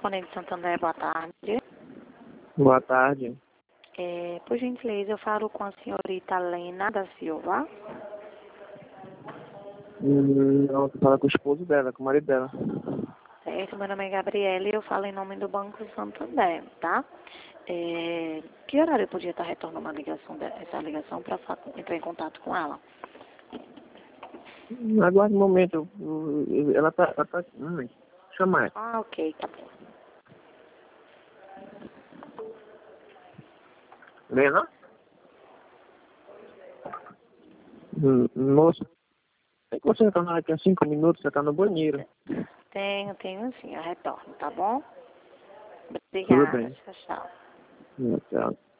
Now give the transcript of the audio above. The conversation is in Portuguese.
telefone de Santander, boa tarde. Boa tarde. Por gentileza, eu falo com a senhorita Lena da Silva. Não, tu fala com o esposo dela, com o marido dela. Certo, meu nome é Gabriela e eu falo em nome do Banco Santander, tá? Que horário eu podia estar retornando essa ligação para entrar em contato com ela? Aguarde um momento. Ela tá. Chama ela. Ah, ok, tá bom. Lena? Moça, tem que você retornar daqui a 5 minutos, você tá no banheiro. Tenho sim, eu retorno, tá bom? Tudo Obrigada, bem. tchau, tchau. Tchau.